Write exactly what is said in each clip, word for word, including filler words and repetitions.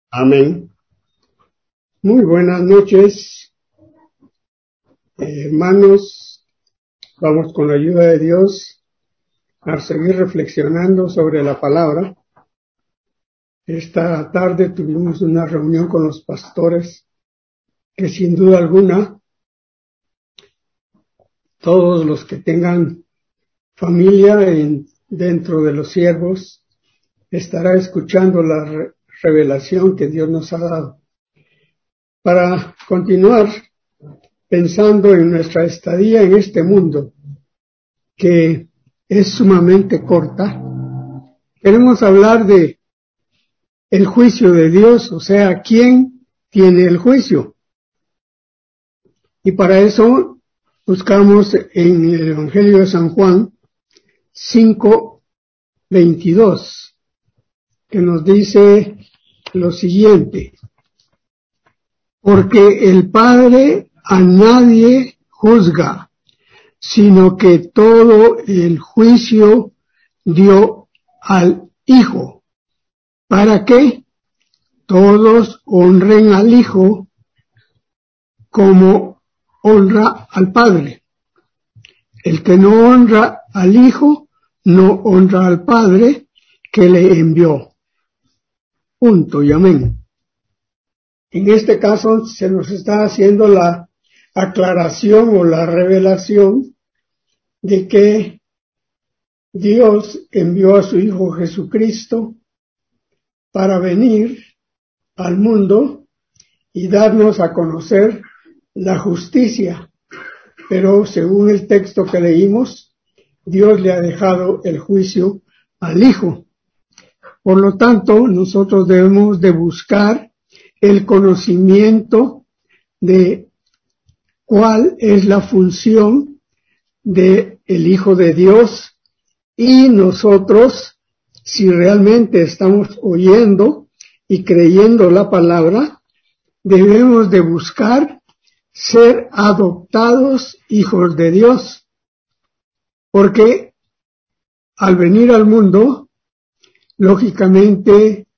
Amén. Muy buenas noches, eh, hermanos. Vamos con la ayuda de Dios a seguir reflexionando sobre la palabra. Esta tarde tuvimos una reunión con los pastores que sin duda alguna todos los que tengan familia en, dentro de los siervos estará escuchando la re- revelación que Dios nos ha dado. Para continuar pensando en nuestra estadía en este mundo, que es sumamente corta, queremos hablar de el juicio de Dios, o sea, ¿quién tiene el juicio? Y para eso buscamos en el Evangelio de San Juan cinco veintidós, que nos dice lo siguiente: porque el Padre a nadie juzga, sino que todo el juicio dio al Hijo, para que todos honren al Hijo como honra al Padre. El que no honra al Hijo, no honra al Padre que le envió. Punto y amén. En este caso se nos está haciendo la aclaración o la revelación de que Dios envió a su Hijo Jesucristo para venir al mundo y darnos a conocer la justicia. Pero según el texto que leímos, Dios le ha dejado el juicio al Hijo. Por lo tanto, nosotros debemos de buscar el conocimiento de cuál es la función del Hijo de Dios, y nosotros, si realmente estamos oyendo y creyendo la palabra, debemos de buscar ser adoptados hijos de Dios, porque al venir al mundo, lógicamente,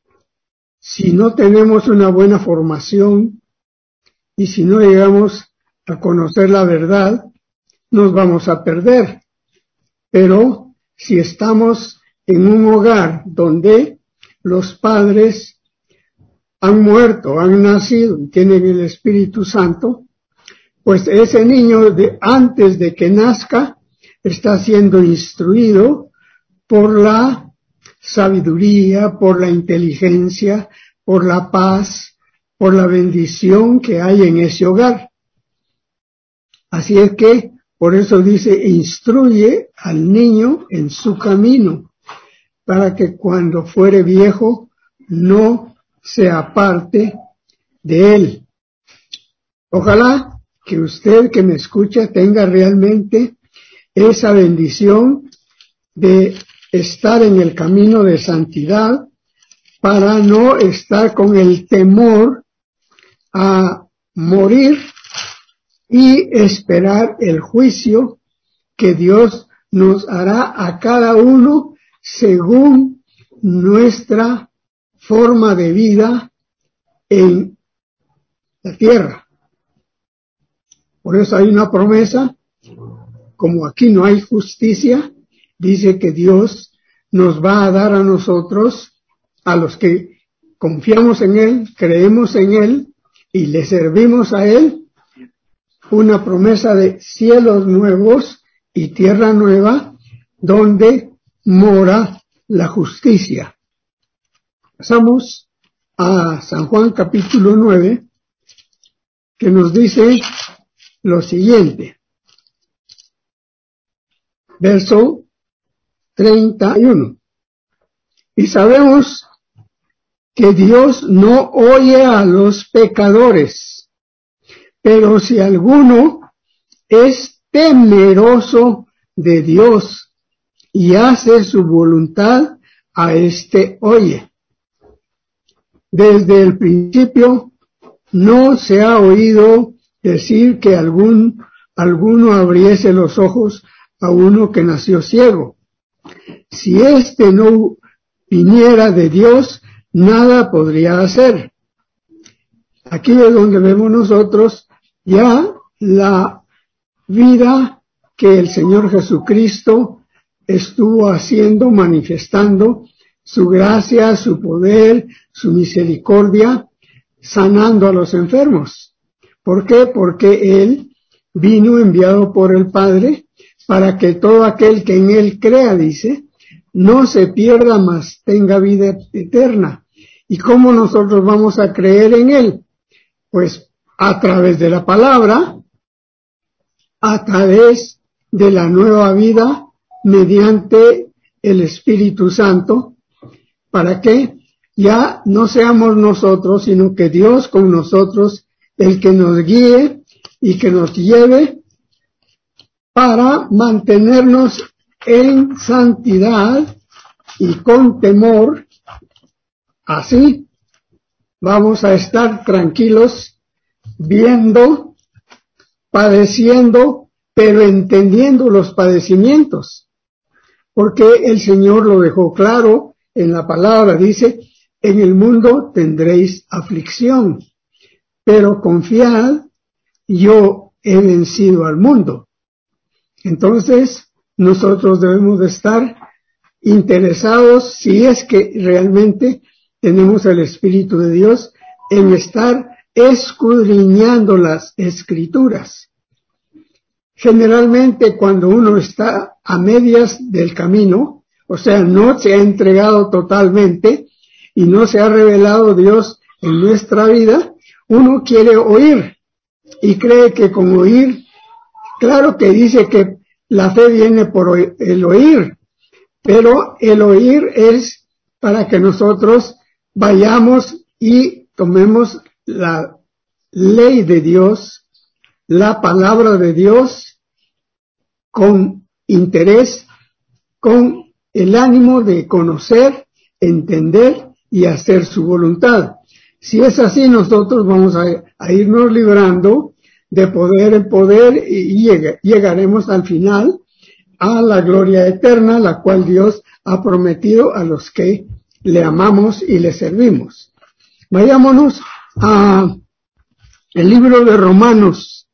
si no tenemos una buena formación y si no llegamos a conocer la verdad, nos vamos a perder. Pero si estamos en un hogar donde los padres han muerto, han nacido y tienen el Espíritu Santo, pues ese niño de antes de que nazca está siendo instruido por la sabiduría, por la inteligencia, por la paz, por la bendición que hay en ese hogar. Así es que, por eso dice, instruye al niño en su camino, para que cuando fuere viejo no se aparte de él. Ojalá que usted que me escucha tenga realmente esa bendición de estar en el camino de santidad, para no estar con el temor a morir y esperar el juicio que Dios nos hará a cada uno según nuestra forma de vida en la tierra. Por eso hay una promesa, como aquí no hay justicia, dice que Dios nos va a dar a nosotros, a los que confiamos en Él, creemos en Él y le servimos a Él, una promesa de cielos nuevos y tierra nueva, donde mora la justicia. Pasamos a San Juan capítulo nueve, que nos dice lo siguiente. Verso treinta y uno. Y sabemos que Dios no oye a los pecadores, pero si alguno es temeroso de Dios y hace su voluntad, a éste oye. Desde el principio no se ha oído decir que algún, alguno abriese los ojos a uno que nació ciego. Si éste no viniera de Dios, nada podría hacer. Aquí es donde vemos nosotros ya la vida que el Señor Jesucristo estuvo haciendo, manifestando su gracia, su poder, su misericordia, sanando a los enfermos. ¿Por qué? Porque Él vino enviado por el Padre para que todo aquel que en Él crea, dice, no se pierda, mas tenga vida eterna. ¿Y cómo nosotros vamos a creer en Él? Pues a través de la palabra, a través de la nueva vida, mediante el Espíritu Santo, para que ya no seamos nosotros, sino que Dios con nosotros, el que nos guíe y que nos lleve para mantenernos en santidad y con temor. Así vamos a estar tranquilos, viendo, padeciendo, pero entendiendo los padecimientos, porque el Señor lo dejó claro en la palabra, dice, en el mundo tendréis aflicción, pero confiad, yo he vencido al mundo. Entonces, nosotros debemos de estar interesados, si es que realmente tenemos el Espíritu de Dios, en estar escudriñando las Escrituras. Generalmente cuando uno está a medias del camino, o sea, no se ha entregado totalmente y no se ha revelado Dios en nuestra vida, uno quiere oír y cree que con oír, claro que dice que la fe viene por el oír, pero el oír es para que nosotros vayamos y tomemos la ley de Dios, la palabra de Dios, con interés, con el ánimo de conocer, entender y hacer su voluntad. Si es así, nosotros vamos a, a irnos librando de poder en poder y lleg- llegaremos al final a la gloria eterna, la cual Dios ha prometido a los que le amamos y le servimos. Vayámonos a el libro de Romanos,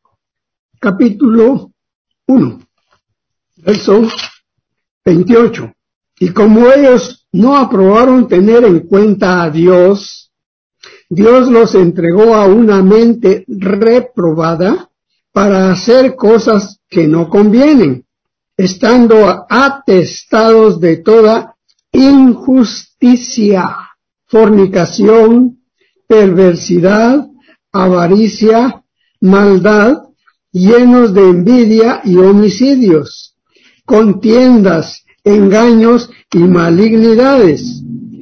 capítulo uno, verso veintiocho. Y como ellos no aprobaron tener en cuenta a Dios, Dios los entregó a una mente reprobada para hacer cosas que no convienen, estando atestados de toda injusticia, fornicación, perversidad, avaricia, maldad, llenos de envidia y homicidios, contiendas, engaños y malignidades,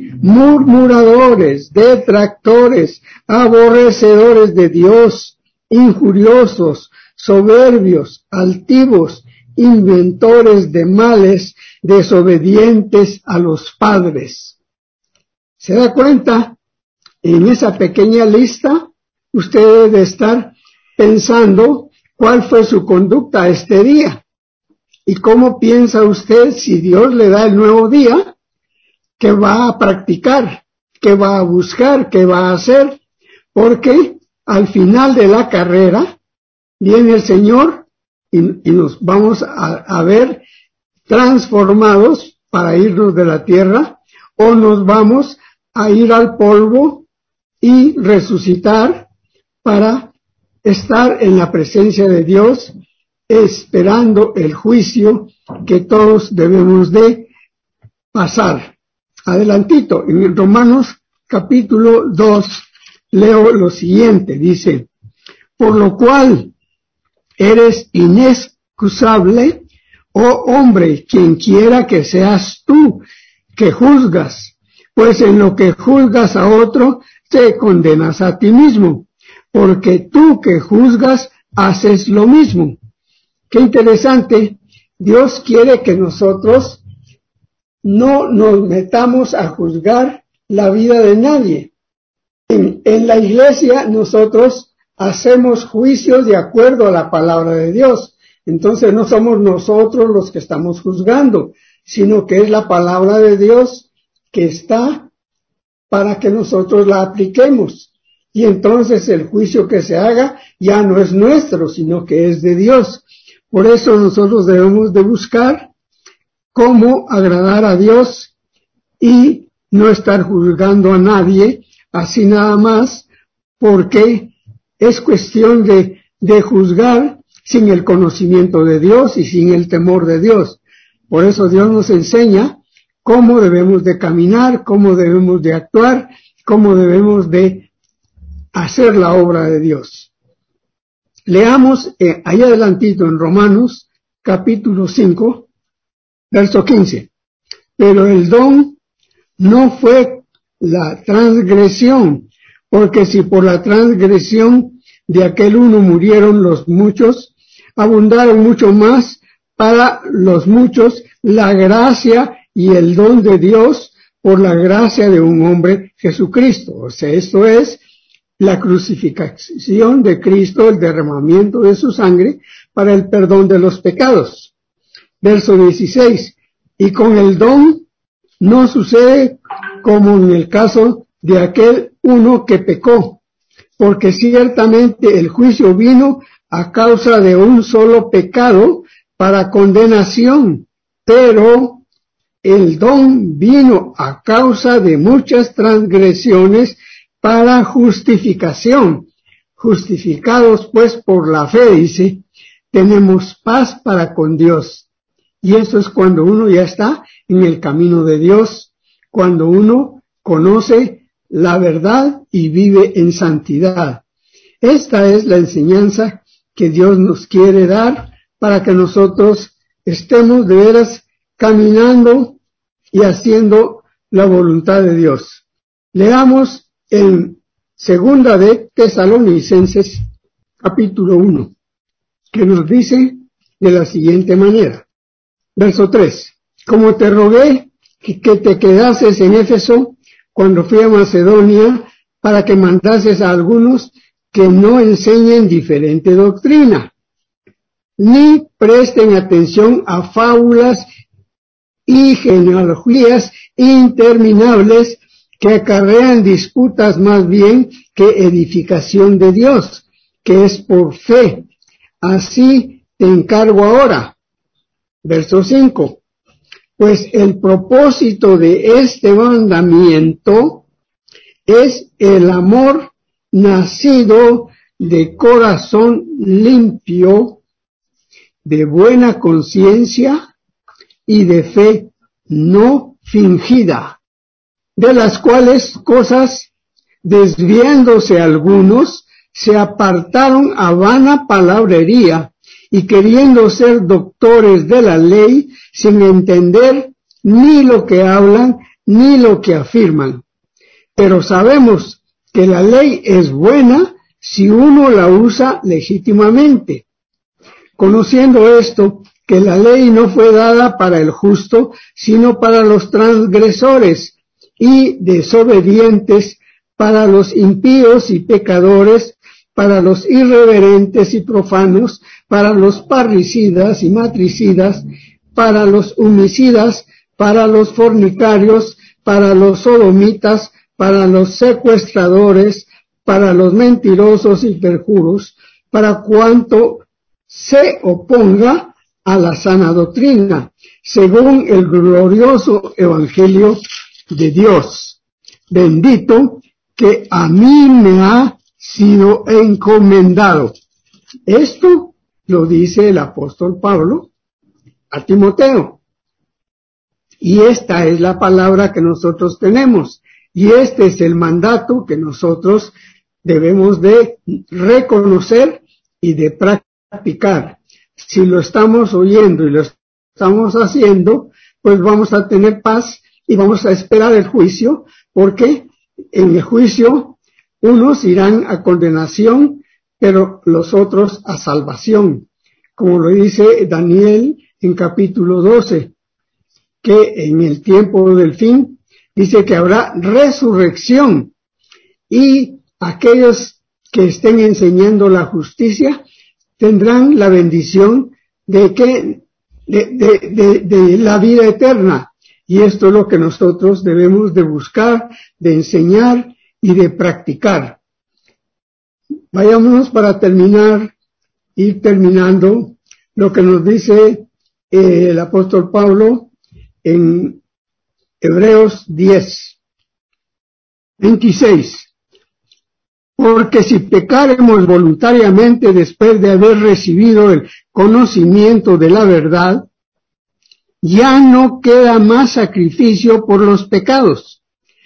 murmuradores, detractores, aborrecedores de Dios, injuriosos, soberbios, altivos, inventores de males, desobedientes a los padres. ¿Se da cuenta? En esa pequeña lista, usted debe estar pensando cuál fue su conducta este día. ¿Y cómo piensa usted si Dios le da el nuevo día? ¿Qué va a practicar? ¿Qué va a buscar? ¿Qué va a hacer? Porque al final de la carrera viene el Señor y, y nos vamos a, a ver transformados para irnos de la tierra, o nos vamos a ir al polvo y resucitar para estar en la presencia de Dios, esperando el juicio que todos debemos de pasar. Adelantito, en Romanos capítulo dos, leo lo siguiente, dice, por lo cual eres inexcusable, oh hombre, quien quiera que seas tú, que juzgas, pues en lo que juzgas a otro, te condenas a ti mismo, porque tú que juzgas, haces lo mismo. Qué interesante, Dios quiere que nosotros no nos metamos a juzgar la vida de nadie. En, en la iglesia nosotros hacemos juicios de acuerdo a la palabra de Dios. Entonces no somos nosotros los que estamos juzgando, sino que es la palabra de Dios que está para que nosotros la apliquemos. Y entonces el juicio que se haga ya no es nuestro, sino que es de Dios. Por eso nosotros debemos de buscar cómo agradar a Dios y no estar juzgando a nadie, así nada más, porque es cuestión de, de juzgar sin el conocimiento de Dios y sin el temor de Dios. Por eso Dios nos enseña cómo debemos de caminar, cómo debemos de actuar, cómo debemos de hacer la obra de Dios. Leamos eh, ahí adelantito en Romanos capítulo cinco, verso quince. Pero el don no fue la transgresión, porque si por la transgresión de aquel uno murieron los muchos, abundaron mucho más para los muchos la gracia y el don de Dios por la gracia de un hombre Jesucristo. O sea, esto es la crucifixión de Cristo, el derramamiento de su sangre para el perdón de los pecados. Verso dieciséis. Y con el don no sucede como en el caso de aquel uno que pecó, porque ciertamente el juicio vino a causa de un solo pecado para condenación, pero el don vino a causa de muchas transgresiones para justificación. Justificados pues por la fe, dice, tenemos paz para con Dios. Y eso es cuando uno ya está en el camino de Dios, cuando uno conoce la verdad y vive en santidad. Esta es la enseñanza que Dios nos quiere dar para que nosotros estemos de veras caminando y haciendo la voluntad de Dios. Leamos en Segunda de Tesalonicenses, capítulo uno, que nos dice de la siguiente manera. Verso tres. Como te rogué que, que te quedases en Éfeso cuando fui a Macedonia, para que mandases a algunos que no enseñen diferente doctrina, ni presten atención a fábulas y genealogías interminables que acarrean disputas más bien que edificación de Dios, que es por fe. Así te encargo ahora. Verso cinco. Pues el propósito de este mandamiento es el amor nacido de corazón limpio, de buena conciencia y de fe no fingida, de las cuales cosas, desviándose algunos, se apartaron a vana palabrería y queriendo ser doctores de la ley, sin entender ni lo que hablan ni lo que afirman. Pero sabemos que la ley es buena si uno la usa legítimamente. Conociendo esto, que la ley no fue dada para el justo, sino para los transgresores y desobedientes, para los impíos y pecadores, para los irreverentes y profanos, para los parricidas y matricidas, para los homicidas, para los fornicarios, para los sodomitas, para los secuestradores, para los mentirosos y perjuros, para cuanto se oponga a la sana doctrina, según el glorioso evangelio de Dios. Bendito que a mí me ha sido encomendado. Esto lo dice el apóstol Pablo a Timoteo. Y esta es la palabra que nosotros tenemos. Y este es el mandato que nosotros debemos de reconocer y de practicar. Si lo estamos oyendo y lo estamos haciendo, pues vamos a tener paz y vamos a esperar el juicio, porque en el juicio unos irán a condenación, pero los otros a salvación. Como lo dice Daniel en capítulo doce, que en el tiempo del fin dice que habrá resurrección y aquellos que estén enseñando la justicia tendrán la bendición de que de, de, de, de la vida eterna, Y esto es lo que nosotros debemos de buscar, de enseñar y de practicar. Vayámonos para terminar, ir terminando, lo que nos dice eh, el apóstol Pablo en Hebreos diez, veintiséis. Porque si pecaremos voluntariamente después de haber recibido el conocimiento de la verdad, ya no queda más sacrificio por los pecados,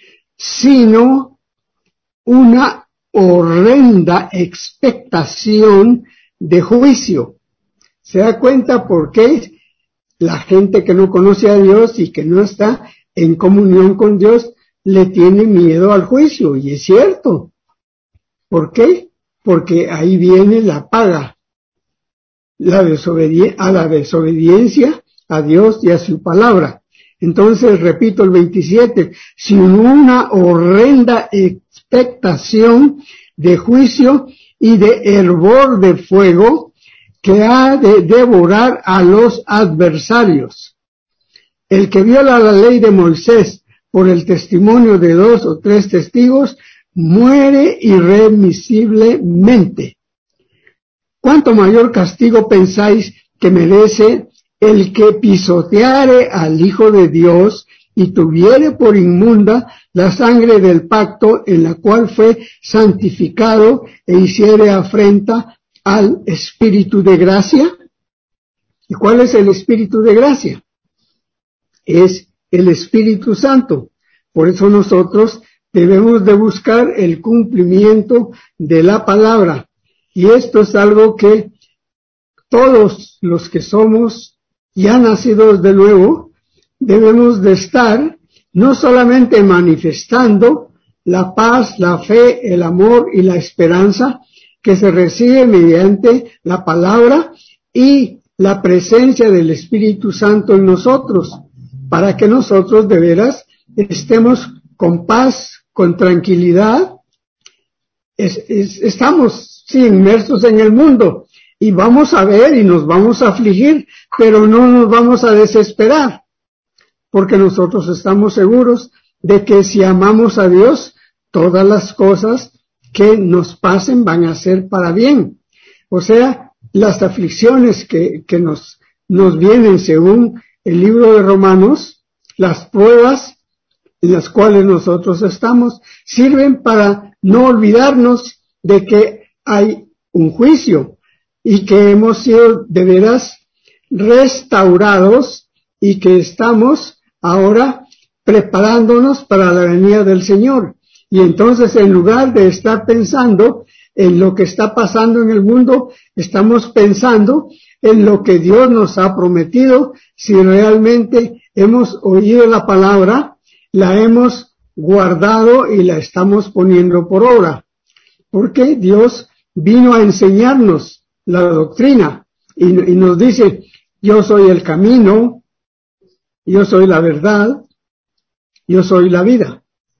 sino una horrenda expectación de juicio. ¿Se da cuenta por qué la gente que no conoce a Dios y que no está en comunión con Dios le tiene miedo al juicio? Y es cierto. ¿Por qué? Porque ahí viene la paga, la desobedi- a la desobediencia a Dios y a su palabra. Entonces, repito el veintisiete, sin una horrenda expectación de juicio y de hervor de fuego que ha de devorar a los adversarios. El que viola la ley de Moisés por el testimonio de dos o tres testigos, muere irremisiblemente. ¿Cuánto mayor castigo pensáis que merece el que pisoteare al Hijo de Dios y tuviere por inmunda la sangre del pacto en la cual fue santificado e hiciere afrenta al Espíritu de gracia? ¿Y cuál es el Espíritu de gracia? Es el Espíritu Santo. Por eso nosotros debemos de buscar el cumplimiento de la palabra. Y esto es algo que todos los que somos ya nacidos de nuevo debemos de estar no solamente manifestando la paz, la fe, el amor y la esperanza que se recibe mediante la palabra y la presencia del Espíritu Santo en nosotros, para que nosotros de veras estemos con paz, con tranquilidad. Es, es, estamos sí, inmersos en el mundo y vamos a ver y nos vamos a afligir, pero no nos vamos a desesperar, porque nosotros estamos seguros de que si amamos a Dios, todas las cosas que nos pasen van a ser para bien. O sea, las aflicciones que, que nos, nos vienen según el libro de Romanos, las pruebas en las cuales nosotros estamos, sirven para no olvidarnos de que hay un juicio y que hemos sido de veras restaurados y que estamos ahora preparándonos para la venida del Señor. Y entonces, en lugar de estar pensando en lo que está pasando en el mundo, estamos pensando en lo que Dios nos ha prometido, si realmente hemos oído la palabra, la hemos guardado y la estamos poniendo por obra. Porque Dios vino a enseñarnos la doctrina y, y nos dice, yo soy el camino, yo soy la verdad, yo soy la vida.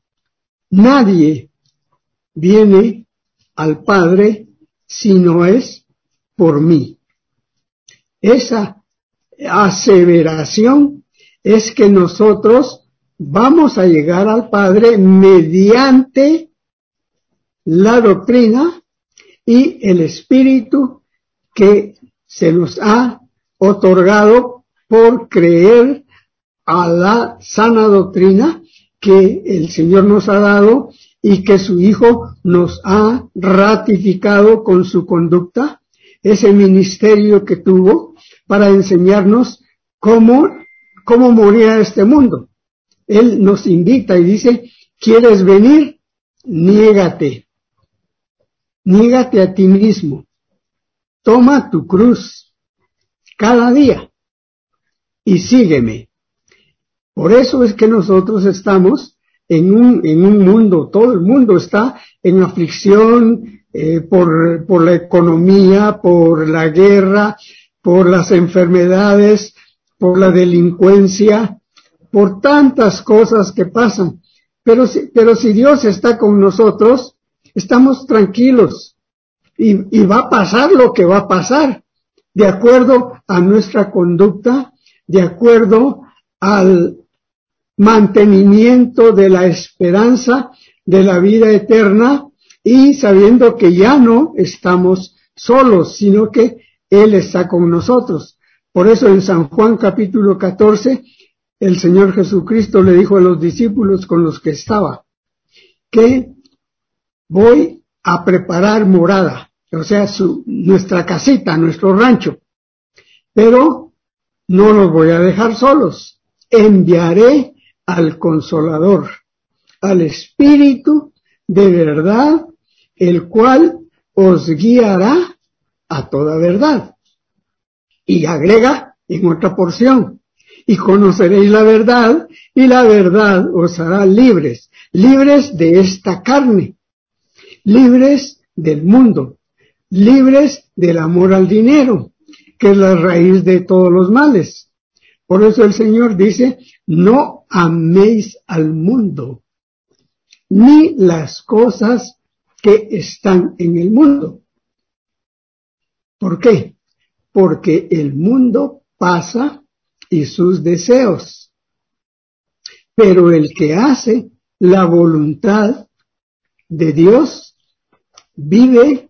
Nadie viene al Padre si no es por mí. Esa aseveración es que nosotros vamos a llegar al Padre mediante la doctrina y el Espíritu que se nos ha otorgado por creer a la sana doctrina que el Señor nos ha dado y que su Hijo nos ha ratificado con su conducta, ese ministerio que tuvo para enseñarnos cómo, cómo morir a este mundo. Él nos invita y dice, ¿quieres venir? Niégate. Niégate a ti mismo. Toma tu cruz cada día y sígueme. Por eso es que nosotros estamos en un, en un mundo, todo el mundo está en aflicción eh, por, por la economía, por la guerra, por las enfermedades, por la delincuencia, por tantas cosas que pasan. Pero si, pero si Dios está con nosotros, estamos tranquilos y, y va a pasar lo que va a pasar, de acuerdo a nuestra conducta, de acuerdo al mantenimiento de la esperanza de la vida eterna y sabiendo que ya no estamos solos, sino que Él está con nosotros. Por eso en San Juan capítulo catorce, el Señor Jesucristo le dijo a los discípulos con los que estaba, que voy a preparar morada, o sea, su, nuestra casita, nuestro rancho, pero no los voy a dejar solos, enviaré al Consolador, al Espíritu de verdad, el cual os guiará a toda verdad. Y agrega en otra porción, y conoceréis la verdad, y la verdad os hará libres, libres de esta carne, libres del mundo, libres del amor al dinero, que es la raíz de todos los males. Por eso el Señor dice, no améis al mundo, ni las cosas que están en el mundo. ¿Por qué? Porque el mundo pasa y sus deseos, pero el que hace la voluntad de Dios vive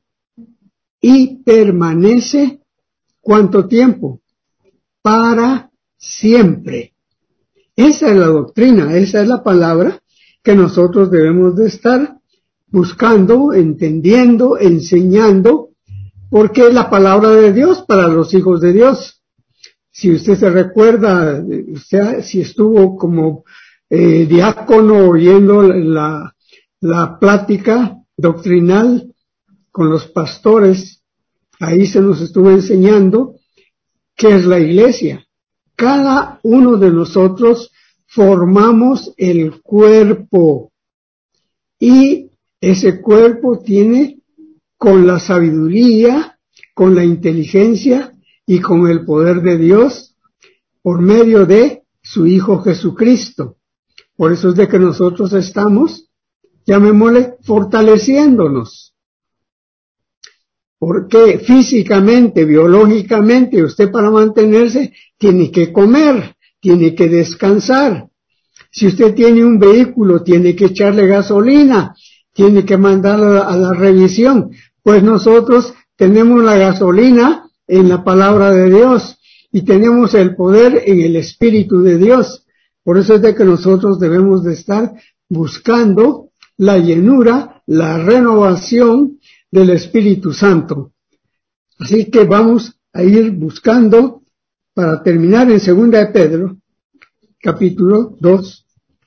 y permanece ¿cuánto tiempo? Para siempre. Esa es la doctrina, esa es la palabra que nosotros debemos de estar buscando, entendiendo, enseñando, porque es la palabra de Dios para los hijos de Dios. Si usted se recuerda, o sea, si estuvo como eh, diácono oyendo la, la plática doctrinal con los pastores, ahí se nos estuvo enseñando qué es la iglesia. Cada uno de nosotros formamos el cuerpo y ese cuerpo tiene con la sabiduría, con la inteligencia y con el poder de Dios por medio de su Hijo Jesucristo. Por eso es de que nosotros estamos, llamémosle, fortaleciéndonos. Porque físicamente, biológicamente, usted para mantenerse tiene que comer, tiene que descansar. Si usted tiene un vehículo, tiene que echarle gasolina, tiene que mandarlo a la revisión. Pues nosotros tenemos la gasolina en la palabra de Dios y tenemos el poder en el Espíritu de Dios. Por eso es de que nosotros debemos de estar buscando la llenura, la renovación del Espíritu Santo. Así que vamos a ir buscando para terminar en Segunda de Pedro, capítulo dos.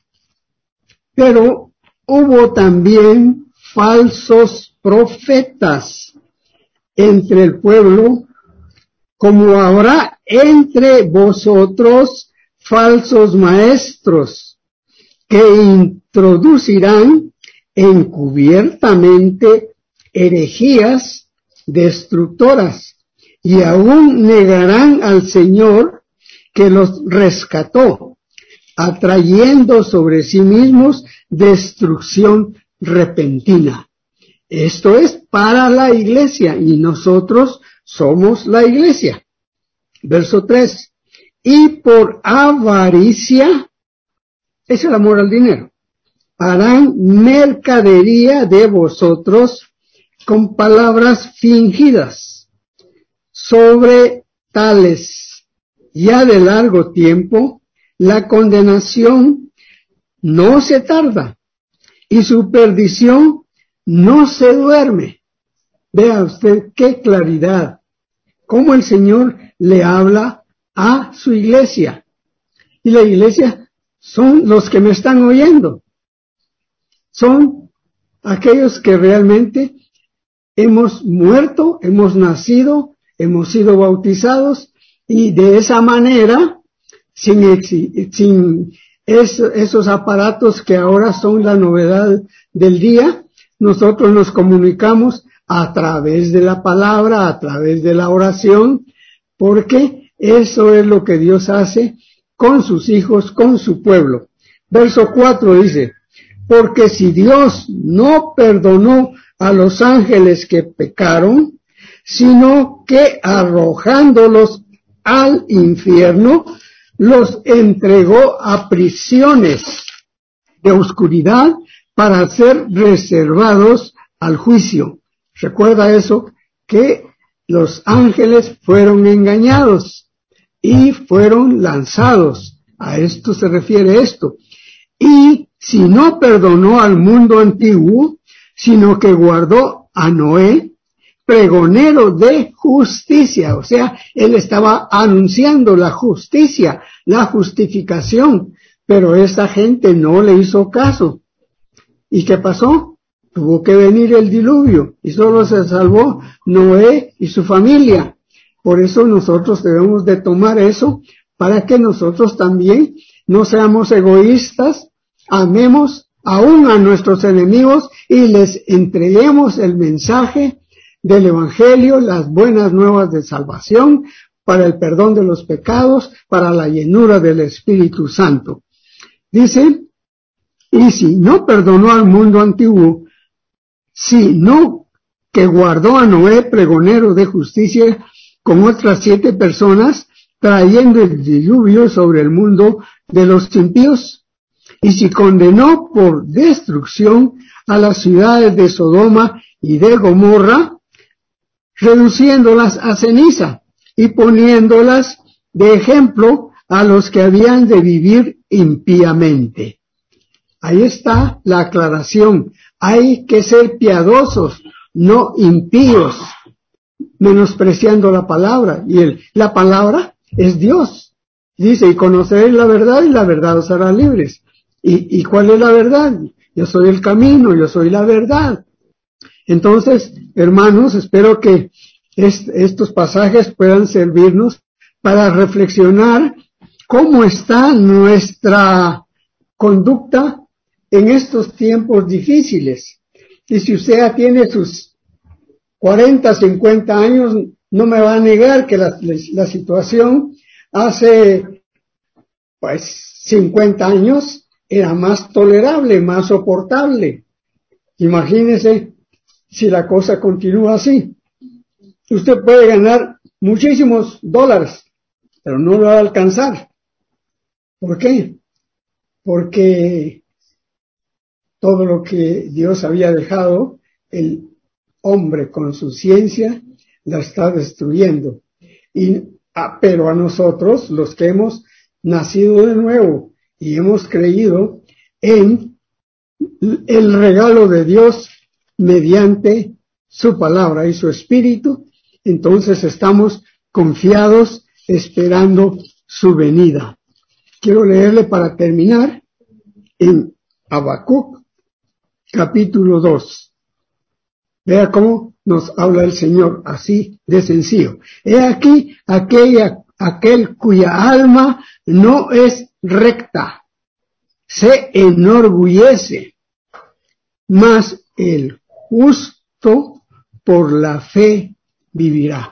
Pero hubo también falsos profetas entre el pueblo, como habrá entre vosotros falsos maestros que introducirán encubiertamente herejías destructoras y aún negarán al Señor que los rescató, atrayendo sobre sí mismos destrucción repentina. Esto es para la iglesia y nosotros somos la iglesia. Verso tres. Y por avaricia, es el amor al dinero, harán mercadería de vosotros con palabras fingidas. Sobre tales, ya de largo tiempo, la condenación no se tarda y su perdición no se duerme. Vea usted qué claridad, cómo el Señor le habla a su iglesia. Y la iglesia son los que me están oyendo. Son aquellos que realmente hemos muerto, hemos nacido, hemos sido bautizados y de esa manera, sin, sin es, esos aparatos que ahora son la novedad del día, nosotros nos comunicamos a través de la palabra, a través de la oración, porque eso es lo que Dios hace con sus hijos, con su pueblo. Verso cuatro dice, porque si Dios no perdonó a los ángeles que pecaron, sino que arrojándolos al infierno, los entregó a prisiones de oscuridad para ser reservados al juicio. Recuerda eso, que los ángeles fueron engañados y fueron lanzados. A esto se refiere esto. Y si no perdonó al mundo antiguo, sino que guardó a Noé, pregonero de justicia. O sea, él estaba anunciando la justicia, la justificación, pero esa gente no le hizo caso. ¿Y qué pasó? Tuvo que venir el diluvio y solo se salvó Noé y su familia. Por eso nosotros debemos de tomar eso para que nosotros también no seamos egoístas, amemos aún a nuestros enemigos y les entreguemos el mensaje del Evangelio, las buenas nuevas de salvación, para el perdón de los pecados, para la llenura del Espíritu Santo. Dice, y si no perdonó al mundo antiguo, sino que guardó a Noé, pregonero de justicia, con otras siete personas, trayendo el diluvio sobre el mundo de los impíos, y si condenó por destrucción a las ciudades de Sodoma y de Gomorra, reduciéndolas a ceniza y poniéndolas de ejemplo a los que habían de vivir impíamente. Ahí está la aclaración. Hay que ser piadosos, no impíos, menospreciando la palabra. Y el, la palabra es Dios. Dice, y conoceréis la verdad y la verdad os hará libres. ¿Y, y cuál es la verdad? Yo soy el camino, yo soy la verdad. Entonces, hermanos, espero que est- estos pasajes puedan servirnos para reflexionar cómo está nuestra conducta en estos tiempos difíciles. Y si usted ya tiene sus cuarenta, cincuenta años, no me va a negar que la, la situación hace, pues, cincuenta años era más tolerable, más soportable. Imagínese si la cosa continúa así. Usted puede ganar muchísimos dólares, pero no lo va a alcanzar. ¿Por qué? Porque todo lo que Dios había dejado, el hombre con su ciencia la está destruyendo. Y, ah, pero a nosotros, los que hemos nacido de nuevo y hemos creído en el regalo de Dios mediante su palabra y su espíritu, entonces estamos confiados esperando su venida. Quiero leerle para terminar en Habacuc capítulo dos. Vea cómo nos habla el Señor, así de sencillo. He aquí aquella, aquel cuya alma no es recta, se enorgullece, mas el justo por la fe vivirá.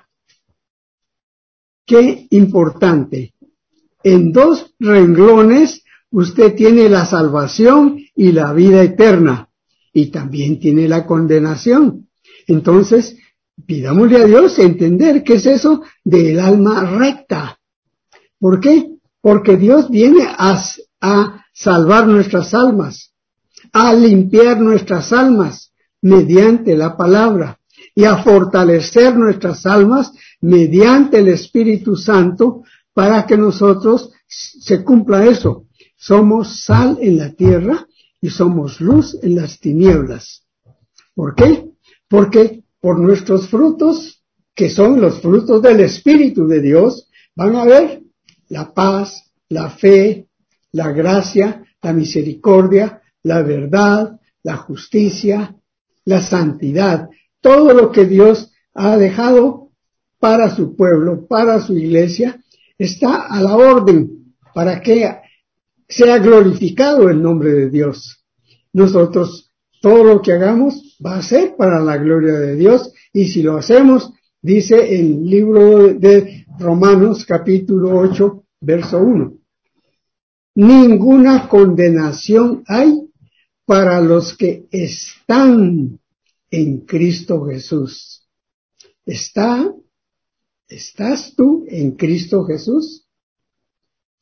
Qué importante. En dos renglones usted tiene la salvación y la vida eterna, y también tiene la condenación. Entonces, pidámosle a Dios entender qué es eso del alma recta. ¿Por qué? Porque Dios viene a, a salvar nuestras almas, a limpiar nuestras almas mediante la palabra y a fortalecer nuestras almas mediante el Espíritu Santo para que nosotros se cumpla eso. Somos sal en la tierra y somos luz en las tinieblas. ¿Por qué? Porque por nuestros frutos, que son los frutos del Espíritu de Dios, van a ver la paz, la fe, la gracia, la misericordia, la verdad, la justicia, la santidad, todo lo que Dios ha dejado para su pueblo, para su iglesia, está a la orden para que sea glorificado el nombre de Dios. Nosotros, todo lo que hagamos va a ser para la gloria de Dios, y si lo hacemos, dice el libro de Romanos capítulo ocho, verso uno. Ninguna condenación hay para los que están en Cristo Jesús. ¿Está, ¿Estás tú en Cristo Jesús?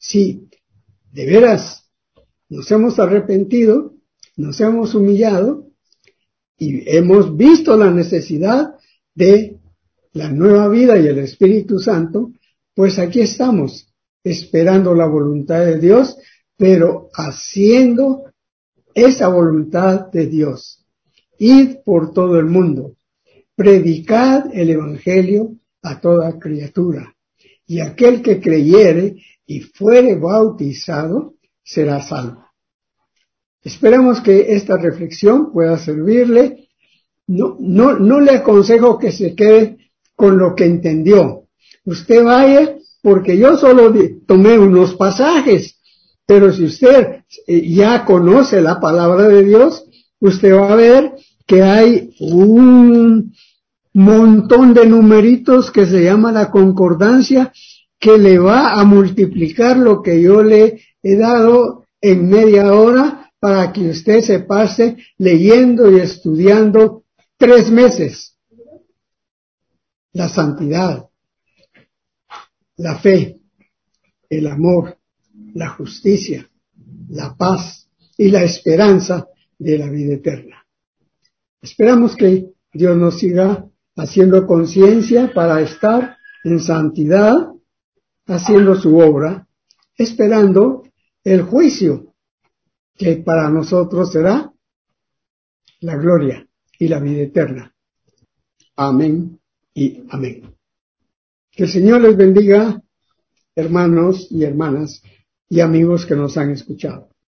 si de veras nos hemos arrepentido, nos hemos humillado y hemos visto la necesidad de la nueva vida y el Espíritu Santo, pues aquí estamos, esperando la voluntad de Dios, pero haciendo esa voluntad de Dios. Id por todo el mundo, predicad el Evangelio a toda criatura, y aquel que creyere y fuere bautizado será salvo. Esperamos que esta reflexión pueda servirle. No, no, no le aconsejo que se quede con lo que entendió. Usted vaya, porque yo solo tomé unos pasajes, pero si usted ya conoce la palabra de Dios, usted va a ver que hay un montón de numeritos que se llama la concordancia, que le va a multiplicar lo que yo le he dado en media hora para que usted se pase leyendo y estudiando tres meses. La santidad, la fe, el amor, la justicia, la paz y la esperanza de la vida eterna. Esperamos que Dios nos siga haciendo conciencia para estar en santidad, haciendo su obra, esperando el juicio, que para nosotros será la gloria y la vida eterna. Amén y amén. Que el Señor les bendiga, hermanos y hermanas y amigos que nos han escuchado.